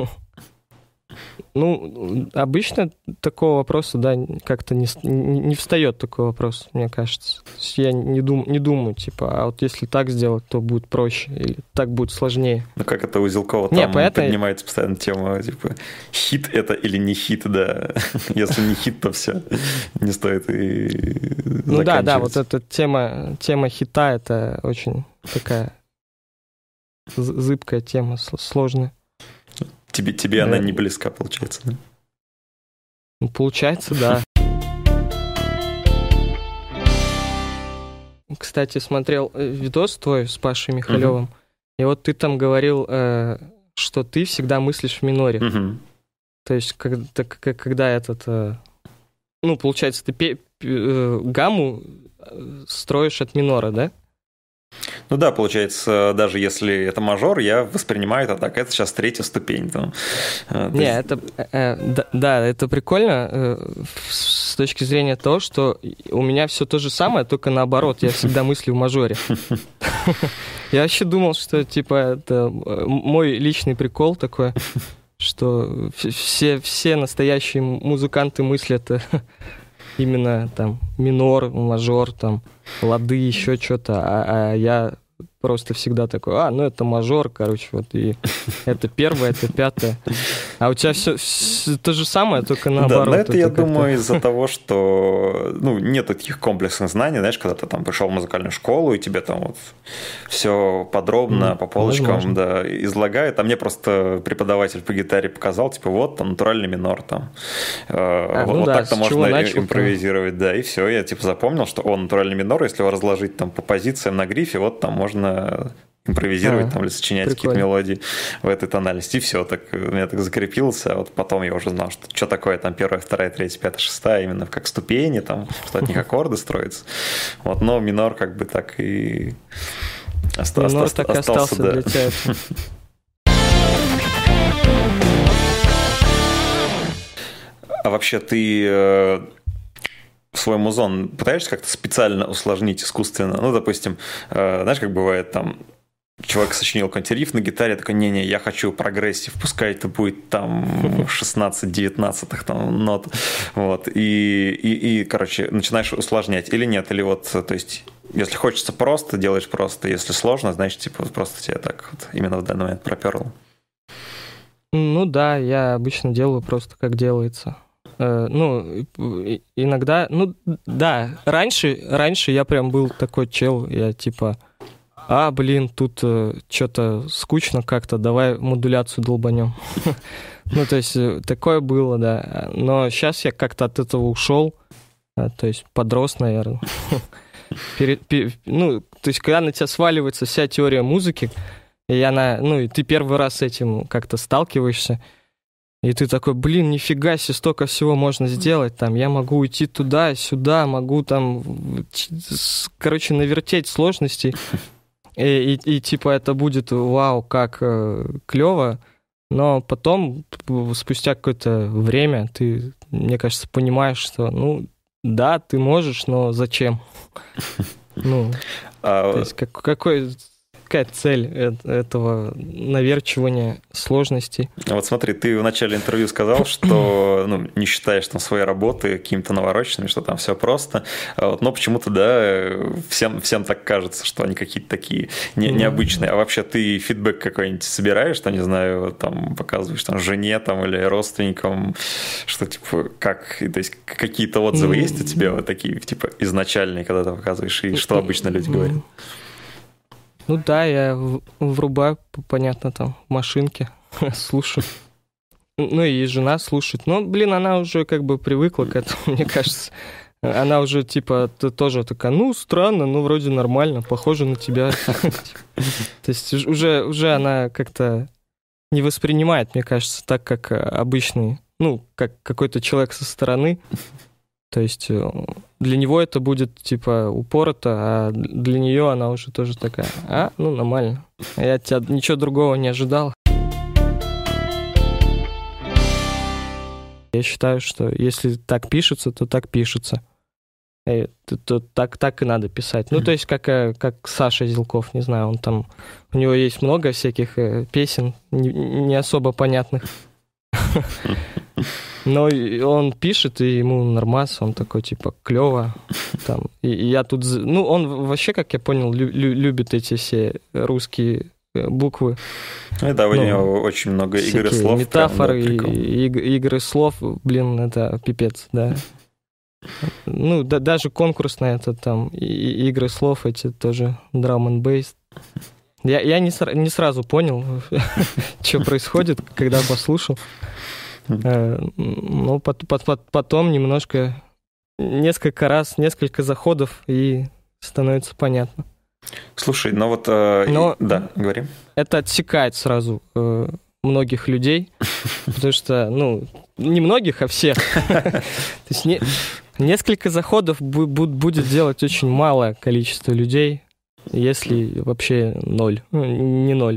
Speaker 4: Обычно такого вопроса, да, как-то не встает такой вопрос, мне кажется. То есть я не думаю, а вот если так сделать, то будет проще, или так будет сложнее.
Speaker 3: Как это у Узелкова там поднимается постоянно тема, хит это или не хит, да. Если не хит, то все, не стоит и заканчивать.
Speaker 4: Да, вот эта тема хита, это очень такая зыбкая тема, сложная.
Speaker 3: Тебе она не близка, получается, да?
Speaker 4: Получается, да. Кстати, смотрел видос твой с Пашей Михалевым, и вот ты там говорил, что ты всегда мыслишь в миноре. То есть, когда получается, ты гамму строишь от минора, да?
Speaker 3: Ну да, получается, даже если это мажор, я воспринимаю это так, это сейчас третья ступень. Там.
Speaker 4: Не, это, да, это прикольно с точки зрения того, что у меня все то же самое, только наоборот, я всегда мыслю в мажоре. Я вообще думал, что типа это мой личный прикол такой, что все настоящие музыканты мыслят именно там минор, мажор, там лады, еще что-то, а я просто всегда такой, ну это мажор, короче, вот, и это первое, это пятое. А у тебя все то же самое, только наоборот.
Speaker 3: Да, но это я думаю, из-за того, что нет таких комплексных знаний, знаешь, когда ты там пришел в музыкальную школу, и тебе там вот все подробно по полочкам излагают, а мне просто преподаватель по гитаре показал, типа, вот там натуральный минор, там. Вот так-то можно импровизировать, да, и все, я типа запомнил, что натуральный минор, если его разложить там по позициям на грифе, вот там можно импровизировать там или сочинять какие-то мелодии в этой тональности. И все, так у меня так закрепился. А вот потом я уже знал, что такое там первая, вторая, третья, пятая, шестая, именно как ступени, там, что от них аккорды строятся. Вот, но минор как бы так и остался
Speaker 4: для тебя.
Speaker 3: А вообще ты свой музон пытаешься как-то специально усложнить искусственно? Ну, допустим, знаешь, как бывает там, человек сочинил какой-нибудь риф на гитаре, такой, не-не, я хочу прогрессив, пускай это будет там 16-19 там нот, вот, и, короче, начинаешь усложнять, или нет, или вот, то есть, если хочется просто, делаешь просто, если сложно, значит, типа, просто тебе так вот именно в данный момент проперло.
Speaker 4: Ну да, я обычно делаю просто как делается. Иногда, раньше я прям был такой чел, я типа, тут что-то скучно как-то, давай модуляцию долбанем. Ну, то есть, такое было, да. Но сейчас я как-то от этого ушел, то есть, подрос, наверное. То есть, когда на тебя сваливается вся теория музыки, и ты первый раз с этим как-то сталкиваешься, и ты такой, нифига себе, столько всего можно сделать, там, я могу уйти туда, сюда, могу там, короче, навертеть сложностей, и типа это будет, вау, как клево, но потом, спустя какое-то время, ты, мне кажется, понимаешь, что, да, ты можешь, но зачем? То есть какая цель этого наверчивания сложностей?
Speaker 3: Вот смотри, ты в начале интервью сказал, что не считаешь там свои работы какими-то навороченными, что там все просто, но почему-то, да, всем так кажется, что они какие-то такие необычные. А вообще ты фидбэк какой-нибудь собираешь, там, не знаю, там показываешь там жене там, или родственникам, что типа как, то есть какие-то отзывы есть у тебя вот такие типа изначальные, когда ты показываешь, и что обычно люди говорят?
Speaker 4: Ну да, я врубаю, понятно, там, в машинке, слушаю. И жена слушает. Но, она уже как бы привыкла к этому, мне кажется. Она уже, типа, тоже такая, странно, вроде нормально, похоже на тебя. То есть уже она как-то не воспринимает, мне кажется, так, как обычный, как какой-то человек со стороны. То есть для него это будет, типа, упорото, а для нее она уже тоже такая, нормально. Я от тебя ничего другого не ожидал. Я считаю, что если так пишется, то так пишется. То так и надо писать. То есть как Саша Зилков, не знаю, он там, у него есть много всяких песен, не особо понятных. Но он пишет, и ему нормас, он такой, типа, клево. Там. И я тут... он вообще, как я понял, любит эти все русские буквы.
Speaker 3: Да, у него очень много игры слов.
Speaker 4: Метафоры, игры слов, это пипец, да. Даже конкурсные, это там, игры слов, эти тоже drum and bass. Я не сразу понял, что происходит, когда послушал. Но потом немножко, несколько заходов, и становится понятно.
Speaker 3: Слушай, да, говори.
Speaker 4: Это отсекает сразу многих людей, потому что, не многих, а всех. То есть несколько заходов будет делать очень малое количество людей. если вообще ноль. Ну, не ноль.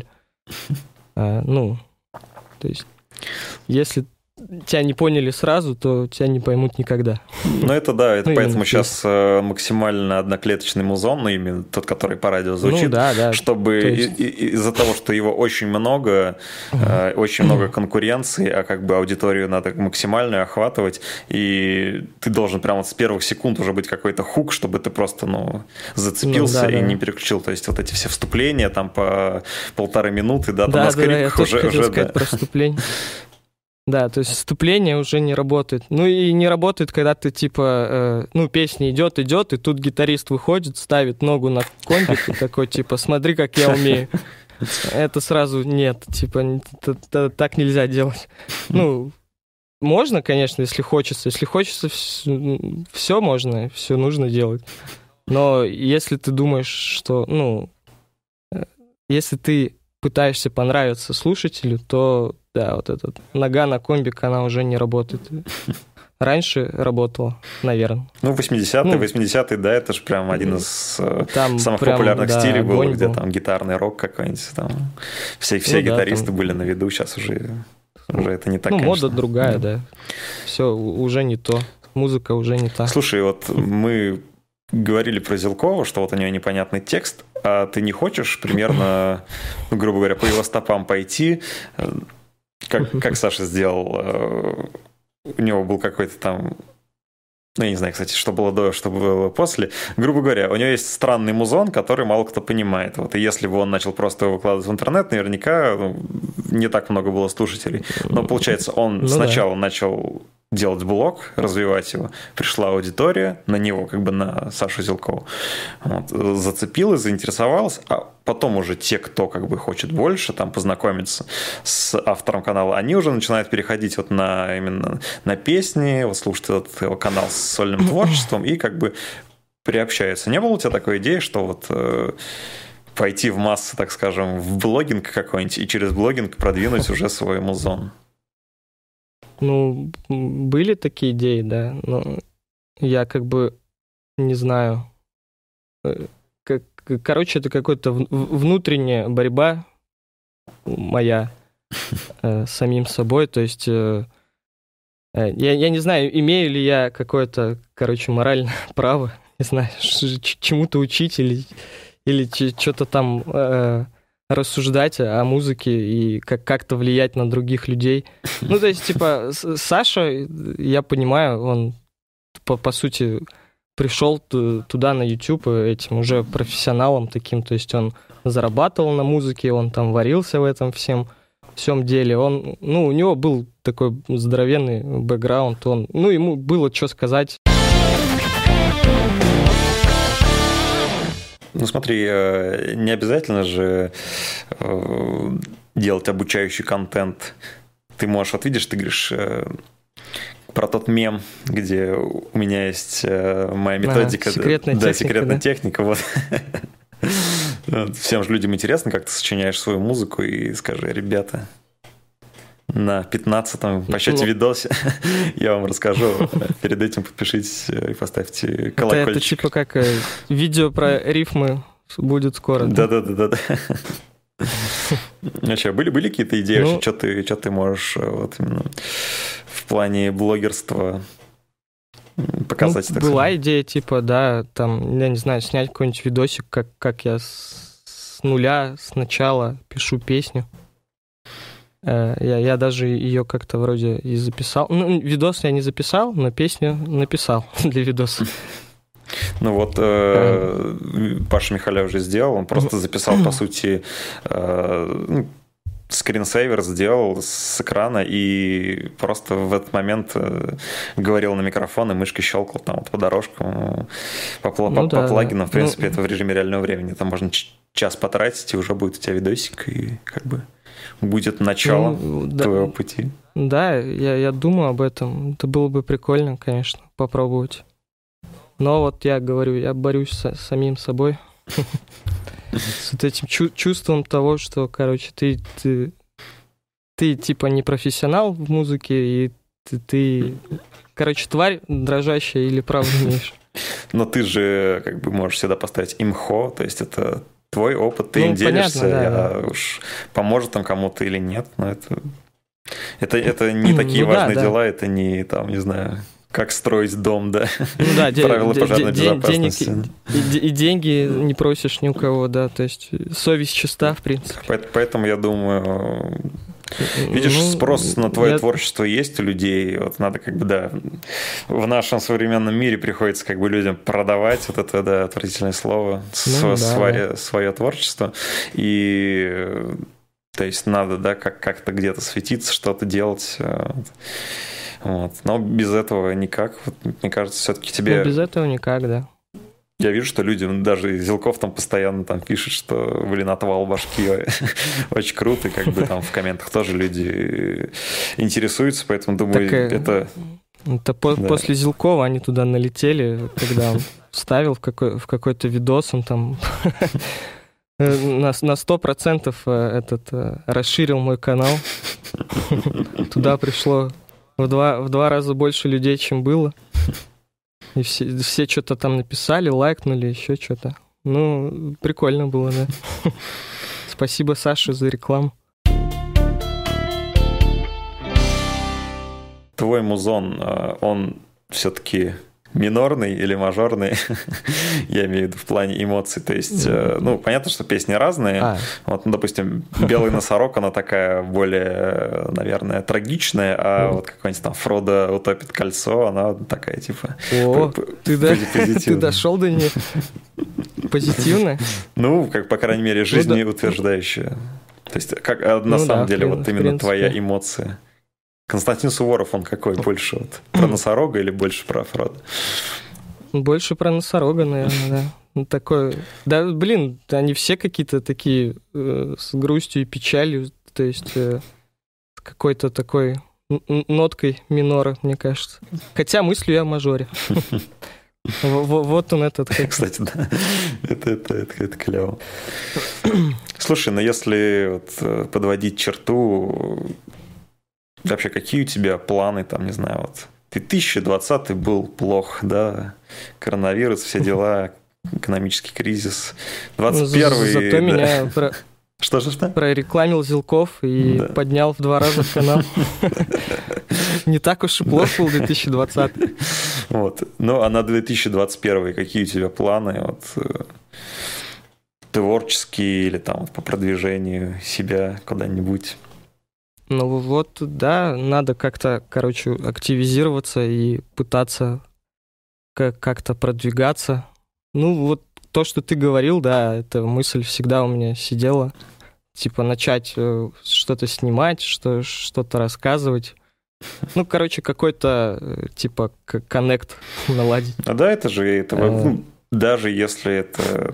Speaker 4: То есть, если тебя не поняли сразу, то тебя не поймут никогда.
Speaker 3: Ну, это да, это
Speaker 4: Ну,
Speaker 3: поэтому
Speaker 4: именно
Speaker 3: сейчас максимально одноклеточный музон, ну, именно тот, который по радио звучит,
Speaker 4: Ну, да.
Speaker 3: чтобы
Speaker 4: То есть-
Speaker 3: из-за того, что его очень много конкуренции, а как бы аудиторию надо максимальную охватывать, и ты должен прямо с первых секунд уже быть какой-то хук, чтобы ты просто, зацепился
Speaker 4: Ну, да,
Speaker 3: и
Speaker 4: да.
Speaker 3: не переключил. То есть вот эти все вступления там по 1,5 минуты, да, там на
Speaker 4: я
Speaker 3: скрипках
Speaker 4: тоже хотел
Speaker 3: уже
Speaker 4: сказать про вступление. Да, то есть вступление уже не работает. Ну и не работает, когда ты типа, песня идет, и тут гитарист выходит, ставит ногу на компик и такой типа, смотри, как я умею. Это сразу нет, типа, так нельзя делать. Ну, можно, конечно, если хочется. Если хочется, все можно, все нужно делать. Но если ты думаешь, что, если ты пытаешься понравиться слушателю, то да, вот эта нога на комбик, она уже не работает. Раньше работала, наверное.
Speaker 3: Ну, 80-е, да, это же прям один из
Speaker 4: Там
Speaker 3: самых
Speaker 4: прям,
Speaker 3: популярных
Speaker 4: да,
Speaker 3: стилей был,
Speaker 4: огонь
Speaker 3: где
Speaker 4: был.
Speaker 3: там гитарный рок какой-нибудь, там все
Speaker 4: Ну да,
Speaker 3: гитаристы
Speaker 4: там-
Speaker 3: были на виду, сейчас уже это не так,
Speaker 4: Ну,
Speaker 3: конечно.
Speaker 4: мода другая, да. Все уже не то. Музыка уже не та.
Speaker 3: Слушай, вот мы говорили про Зилкова, что вот у нее непонятный текст, а ты не хочешь примерно, грубо говоря, по его стопам пойти, как Саша сделал, у него был какой-то там, я не знаю, кстати, что было до, что было после. Грубо говоря, у него есть странный музон, который мало кто понимает. Вот, и если бы он начал просто его выкладывать в интернет, наверняка не так много было слушателей. Но получается, он сначала начал делать блог, развивать его, пришла аудитория на него, как бы на Сашу Зилкову, зацепилась, заинтересовалась, а потом уже те, кто как бы хочет больше там познакомиться с автором канала, они уже начинают переходить вот именно на песни, вот слушать этот его канал с сольным творчеством и как бы приобщаются. Не было у тебя такой идеи, что вот пойти в массы, так скажем, в блогинг какой-нибудь и через блогинг продвинуть уже свой музон?
Speaker 4: Ну, были такие идеи, да, но я как бы не знаю. Короче, это какая-то внутренняя борьба моя с самим собой. То есть я не знаю, имею ли я какое-то, моральное право, не знаю, чему-то учить или что-то там рассуждать о музыке и как-то влиять на других людей. Ну, то есть, типа, Саша, я понимаю, он, по сути, пришел туда на YouTube этим уже профессионалом таким, то есть он зарабатывал на музыке, он там варился в этом всем деле. Он, у него был такой здоровенный бэкграунд, ему было что сказать.
Speaker 3: Ну, смотри, не обязательно же делать обучающий контент. Ты можешь, вот видишь, ты говоришь про тот мем, где у меня есть моя методика.
Speaker 4: Секретная техника.
Speaker 3: Секретная техника. Вот. Всем же людям интересно, как ты сочиняешь свою музыку, и скажи, ребята, на 15-м по счете видосе я вам расскажу. Перед этим подпишитесь и поставьте колокольчик.
Speaker 4: Это типа как видео про рифмы будет скоро.
Speaker 3: Да. Вообще, были какие-то идеи, вообще, что ты можешь вот именно в плане блогерства показать? Так
Speaker 4: была
Speaker 3: сказать?
Speaker 4: идея, типа, да, там, я не знаю, снять какой-нибудь видосик, как я с нуля, сначала пишу песню. Я даже ее как-то вроде и записал. Ну, видос я не записал, но песню написал для видоса.
Speaker 3: Ну вот Паша Михаля уже сделал, он просто записал, по сути, скринсейвер сделал с экрана и просто в этот момент говорил на микрофон и мышкой щелкал там вот по дорожкам, по плагинам. В принципе, это в режиме реального времени. Там можно час потратить, и уже будет у тебя видосик, и как бы будет начало твоего пути. Да,
Speaker 4: я думаю об этом. Это было бы прикольно, конечно, попробовать. Но вот я говорю, я борюсь с самим собой. С вот этим чувством того, что, ты типа не профессионал в музыке, и ты тварь дрожащая или правду имеешь.
Speaker 3: Но ты же как бы можешь всегда поставить имхо, то есть это твой опыт, ты им делишься,
Speaker 4: понятно, да.
Speaker 3: уж поможет там кому-то или нет, но это не такие важные дела, это не там, не знаю, как строить дом, да, правила пожарной безопасности.
Speaker 4: И деньги не просишь ни у кого, да, то есть совесть чиста, в принципе.
Speaker 3: Поэтому я думаю... Видишь, спрос на твое творчество есть у людей. Вот надо как бы, да, в нашем современном мире приходится как бы людям продавать вот это, да, отвратительное слово, свое творчество. И то есть надо, да, как-то где-то светиться, что-то делать. Вот. Но без этого никак. Вот, мне кажется, все-таки тебе...
Speaker 4: без этого никак, да.
Speaker 3: Я вижу, что люди, даже Зилков там постоянно там пишет, что, блин, отвал башки очень круто, и как бы там в комментах тоже люди интересуются, поэтому думаю, это
Speaker 4: после Зилкова они туда налетели, когда он вставил в какой-то видос, он там на 100% расширил мой канал. Туда пришло в два раза больше людей, чем было. И все что-то там написали, лайкнули, еще что-то. Ну, прикольно было, да. Спасибо, Саше, за рекламу.
Speaker 3: Твой музон, он все-таки минорный или мажорный? Я имею в виду в плане эмоций. То есть, ну, понятно, что песни разные. Вот, ну, допустим, «Белый носорог», она такая более, наверное, трагичная, а вот какой-нибудь там «Фродо утопит кольцо», она такая, типа,
Speaker 4: ты дошел до нее? Позитивная?
Speaker 3: Ну, как, по крайней мере, жизнеутверждающая. То есть, как на самом деле, вот именно твоя эмоция. Константин Суворов, он какой больше? Вот, про носорога или больше про Фродо?
Speaker 4: Больше про носорога, наверное, да. Ну, такой... Да, блин, они все какие-то такие с грустью и печалью, то есть какой-то такой ноткой минора, мне кажется. Хотя мыслю я о мажоре. Вот он этот.
Speaker 3: Кстати, да. Это клево. Слушай, ну если вот подводить черту... Вообще, какие у тебя планы, там, не знаю, вот 2020 был плох, да, коронавирус, все дела, экономический кризис, 21-й...
Speaker 4: Зато меня
Speaker 3: Что?
Speaker 4: прорекламил Зилков и поднял в 2 раза канал. Не так уж и плохо был 2020.
Speaker 3: Вот. Ну, а на 2021 какие у тебя планы, вот, творческие или там по продвижению себя куда-нибудь?
Speaker 4: Ну вот, да, надо как-то, короче, активизироваться и пытаться как-то продвигаться. Ну вот то, что ты говорил, да, эта мысль всегда у меня сидела. Типа начать что-то снимать, что-то рассказывать. Ну, короче, какой-то, типа, коннект наладить.
Speaker 3: А да, это же... Даже если это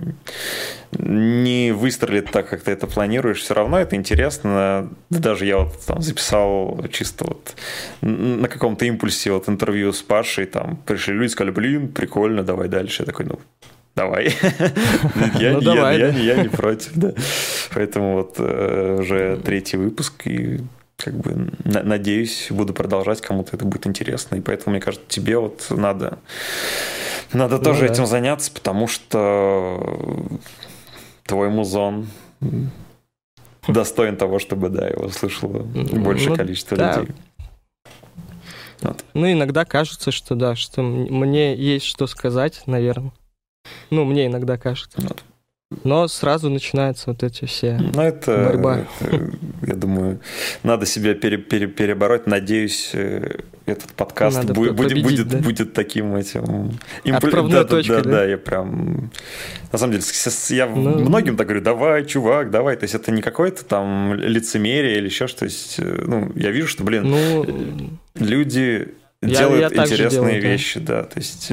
Speaker 3: не выстрелит так, как ты это планируешь, все равно это интересно. Даже я вот там записал чисто вот на каком-то импульсе вот интервью с Пашей, там пришли люди, сказали, блин, прикольно, давай дальше. Я такой, давай. Я не против, да. Поэтому вот уже 3-й выпуск, и как бы надеюсь, буду продолжать, кому-то это будет интересно. И поэтому, мне кажется, тебе вот надо тоже этим заняться, потому что твой музон достоин того, чтобы, да, его слышало большее количество людей. Вот.
Speaker 4: Ну, иногда кажется, что да, что мне есть что сказать, наверное. Ну, мне иногда кажется. Вот. Но сразу начинаются вот эти все борьба.
Speaker 3: Я думаю, надо себя перебороть. Надеюсь, этот подкаст будет таким этим...
Speaker 4: Отправной точкой,
Speaker 3: да, я прям... На самом деле, я многим так говорю, давай, чувак, давай. То есть это не какое-то там лицемерие или еще что-то. То есть, я вижу, что, блин, люди делают интересные вещи, да. То есть...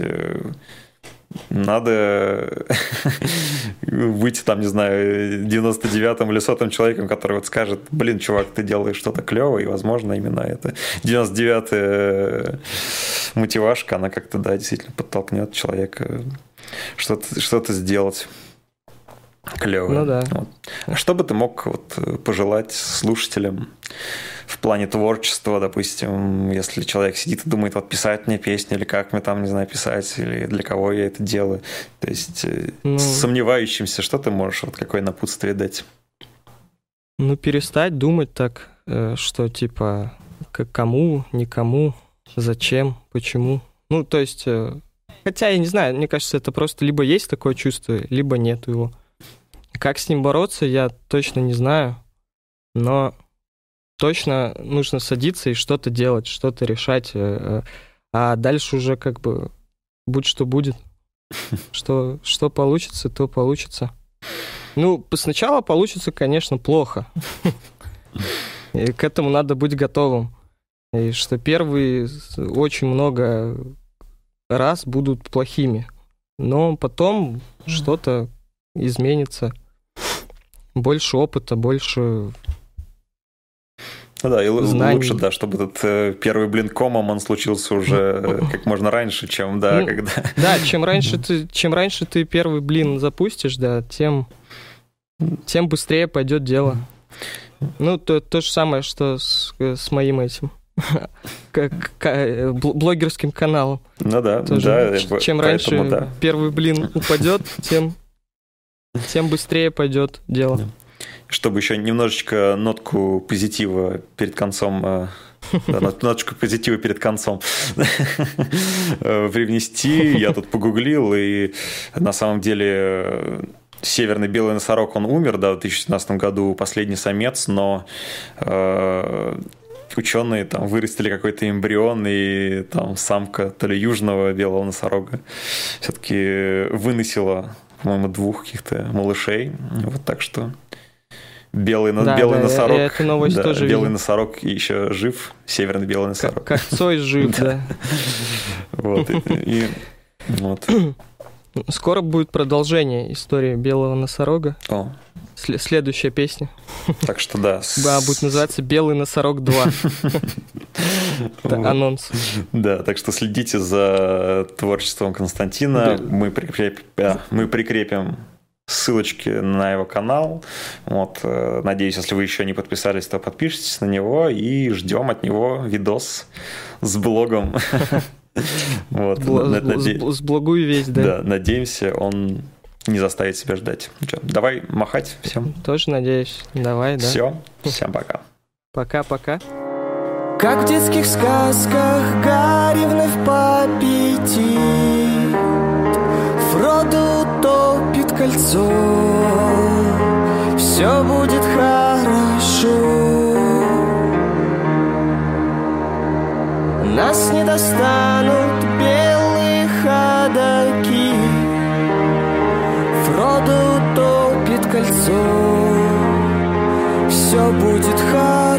Speaker 3: Надо быть там, не знаю, 99-м или 100-м человеком, который вот скажет, блин, чувак, ты делаешь что-то клевое, и, возможно, именно это 99-я мотивашка, она как-то, да, действительно подтолкнет человека что-то сделать. клевое.
Speaker 4: Ну да.
Speaker 3: Вот. А что бы ты мог вот пожелать слушателям в плане творчества, допустим, если человек сидит и думает, вот писать мне песню, или как мне там, не знаю, писать, или для кого я это делаю. То есть сомневающимся, что ты можешь, вот какое напутствие дать?
Speaker 4: Ну, перестать думать так, что типа кому, никому, зачем, почему. Ну, то есть, хотя я не знаю, мне кажется, это просто либо есть такое чувство, либо нет его. Как с ним бороться, я точно не знаю, но точно нужно садиться и что-то делать, что-то решать, а дальше уже как бы будь что будет. Что получится, то получится. Ну, сначала получится, конечно, плохо. И к этому надо быть готовым. И что первые очень много раз будут плохими. Но потом что-то изменится. Больше опыта, больше
Speaker 3: Ну да, и
Speaker 4: знаний.
Speaker 3: лучше, да, чтобы этот первый блин комом, он случился уже как можно раньше, чем, да, когда...
Speaker 4: Да, чем раньше ты первый блин запустишь, да, тем быстрее пойдет дело. Ну, то же самое, что с моим этим блогерским каналом.
Speaker 3: Ну да,
Speaker 4: тоже.
Speaker 3: да.
Speaker 4: Чем раньше первый блин упадет, тем быстрее пойдет дело.
Speaker 3: Чтобы еще немножечко нотку позитива перед концом... ноточку позитива перед концом привнести. Я тут погуглил, и на самом деле северный белый носорог, он умер, да, в 2017 году, последний самец, но ученые там вырастили какой-то эмбрион, и там самка то ли южного белого носорога все-таки выносила, по-моему, 2 каких-то малышей. Вот, так что белый носорог.
Speaker 4: Я эту новость тоже
Speaker 3: белый
Speaker 4: видел.
Speaker 3: носорог еще жив, северный белый носорог.
Speaker 4: Как Цой жив, да.
Speaker 3: Вот.
Speaker 4: Скоро будет продолжение истории белого носорога.
Speaker 3: О.
Speaker 4: Следующая песня.
Speaker 3: Так что да.
Speaker 4: Да, будет называться «Белый носорог 2». Это анонс.
Speaker 3: Да, так что следите за творчеством Константина. Мы прикрепим ссылочки на его канал. Вот, надеюсь, если вы еще не подписались, то подпишитесь на него и ждем от него видос с блогом. Вот.
Speaker 4: С благую весть, да.
Speaker 3: Да, надеемся, он не заставит себя ждать. Давай махать всем.
Speaker 4: Тоже надеюсь. Давай, да.
Speaker 3: Все, всем пока.
Speaker 4: Пока-пока.
Speaker 2: Как в детских сказках Гарри вновь по пяти, Фродо утопит кольцо. Все будет хорошо. Нас не достанут белые ходаки. Фродо утопит кольцо. Все будет хорошо.